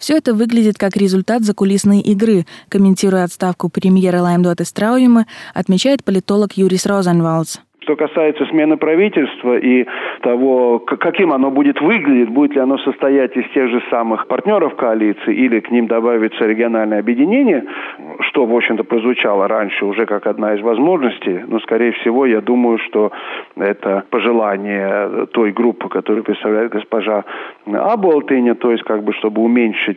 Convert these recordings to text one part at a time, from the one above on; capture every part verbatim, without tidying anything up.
Все это выглядит как результат закулисной игры, комментируя отставку премьера Лаймдоты Страуймы, отмечает политолог Юрис Розенвалдс. Что касается смены правительства и того, каким оно будет выглядеть, будет ли оно состоять из тех же самых партнеров коалиции или к ним добавится региональное объединение, что, в общем-то, прозвучало раньше уже как одна из возможностей, но, скорее всего, я думаю, что это пожелание той группы, которую представляет госпожа Аболтыня, то есть, как бы, чтобы уменьшить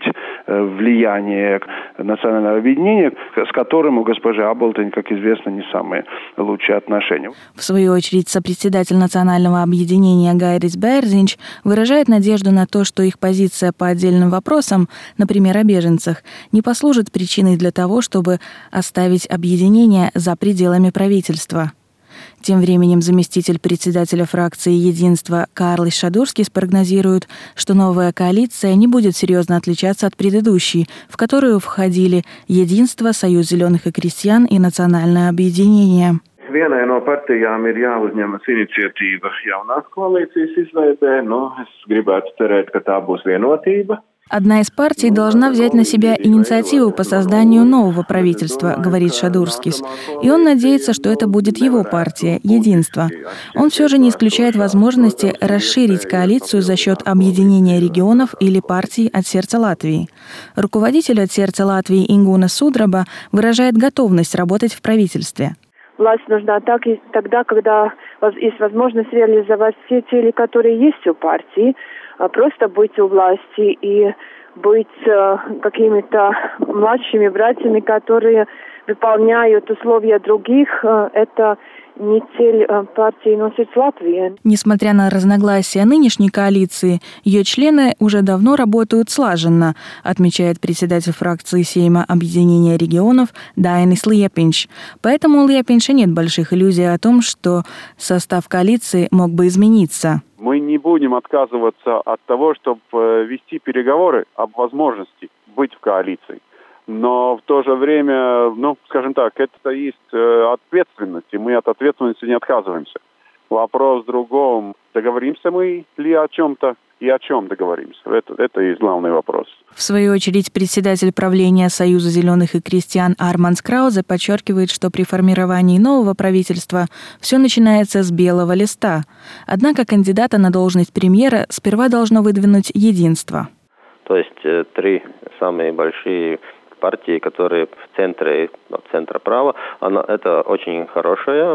влияние национального объединения, с которым у госпожи Аболтынь, как известно, не самые лучшие отношения. В свою очередь, сопредседатель национального объединения Гайрис Бērziņš выражает надежду на то, что их позиция по отдельным вопросам, например, о беженцах, не послужит причиной для того, чтобы оставить объединение за пределами правительства. Тем временем заместитель председателя фракции «Единство» Карлис Шадурскис прогнозирует, что новая коалиция не будет серьезно отличаться от предыдущей, в которую входили «Единство», «Союз зеленых и крестьян» и «Национальное объединение». Vienai no partijām ir jāuzņemas iniciatīva jaunās koalīcijas izveidē, но es gribētu cerēt, ka tā būs vienotība. Одна из партий должна взять на себя инициативу по созданию нового правительства, говорит Шадурскис. И он надеется, что это будет его партия «Единство». Он все же не исключает возможности расширить коалицию за счет объединения регионов или партий от сердца Латвии. Руководитель от сердца Латвии Ингуна Судраба выражает готовность работать в правительстве. Власть нужна так и тогда, когда есть возможность реализовать все цели, которые есть у партии, просто быть у власти и быть какими-то младшими братьями, которые выполняют условия других. Это не цель партии «Носить Латвии». Несмотря на разногласия нынешней коалиции, ее члены уже давно работают слаженно, отмечает председатель фракции Сейма Объединения регионов Дайнис Liepins. Поэтому у Liepinsa нет больших иллюзий о том, что состав коалиции мог бы измениться. Мы не будем отказываться от того, чтобы вести переговоры об возможности быть в коалиции. Но в то же время, ну, скажем так, это есть ответственность, и мы от ответственности не отказываемся. Вопрос в другом, договоримся мы ли о чем-то и о чем договоримся. Это, это и есть главный вопрос. В свою очередь, председатель правления Союза зеленых и крестьян Армандс Краузе подчеркивает, что при формировании нового правительства все начинается с белого листа. Однако кандидата на должность премьера сперва должно выдвинуть «Единство». То есть три самые большие партии, которые в центре, от центра права, оно, это очень хорошее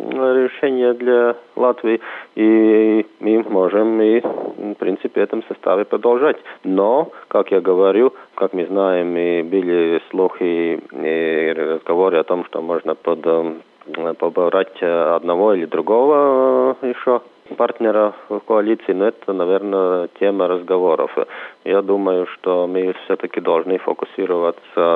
решение для Латвии, и мы можем и, в принципе, в этом составе продолжать. Но, как я говорю, как мы знаем, и были слухи и разговоры о том, что можно под, побрать одного или другого еще партнера в коалиции, но это, наверное, тема разговоров. Я думаю, что мы все-таки должны фокусироваться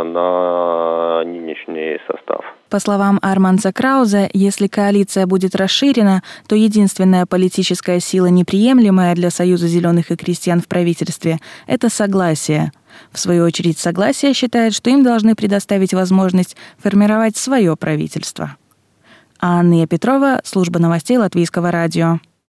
на нынешний состав. По словам Армандса Краузе, если коалиция будет расширена, то единственная политическая сила, неприемлемая для Союза зеленых и крестьян в правительстве, это согласие. В свою очередь, согласие считает, что им должны предоставить возможность формировать свое правительство. Анна Петрова, служба новостей Латвийского радио.